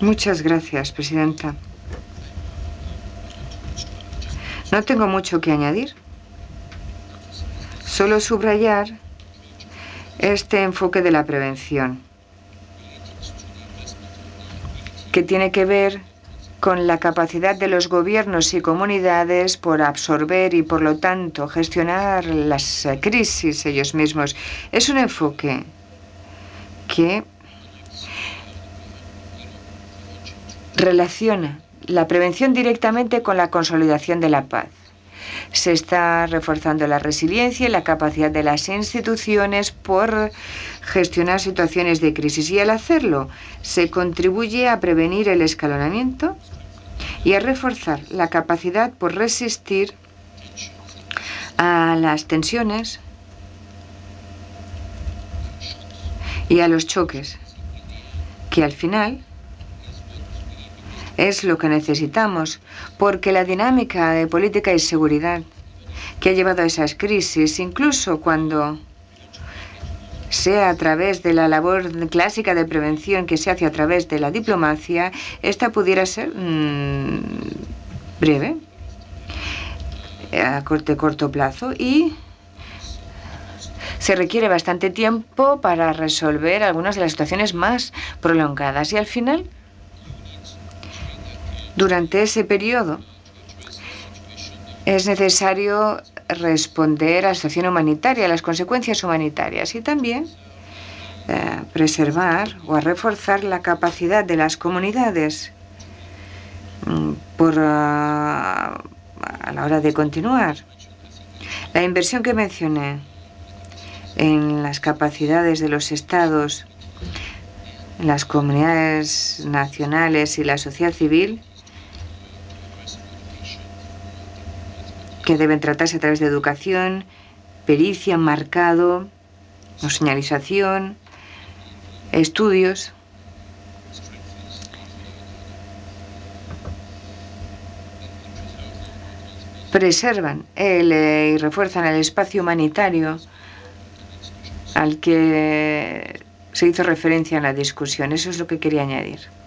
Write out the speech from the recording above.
Muchas gracias, presidenta. No tengo mucho que añadir. Solo subrayar este enfoque de la prevención, que tiene que ver con la capacidad de los gobiernos y comunidades por absorber y, por lo tanto, gestionar las crisis ellos mismos. Es un enfoque que relaciona la prevención directamente con la consolidación de la paz. Se está reforzando la resiliencia y la capacidad de las instituciones por gestionar situaciones de crisis. Y al hacerlo, se contribuye a prevenir el escalonamiento y a reforzar la capacidad por resistir a las tensiones y a los choques, que al final es lo que necesitamos, porque la dinámica de política y seguridad que ha llevado a esas crisis, incluso cuando sea a través de la labor clásica de prevención que se hace a través de la diplomacia, esta pudiera ser breve, a corto plazo, y se requiere bastante tiempo para resolver algunas de las situaciones más prolongadas. Y al final, durante ese periodo, es necesario responder a la situación humanitaria, a las consecuencias humanitarias, y también preservar o a reforzar la capacidad de las comunidades a la hora de continuar. La inversión que mencioné en las capacidades de los estados, las comunidades nacionales y la sociedad civil, que deben tratarse a través de educación, pericia, marcado o señalización, estudios, preservan y refuerzan el espacio humanitario al que se hizo referencia en la discusión. Eso es lo que quería añadir.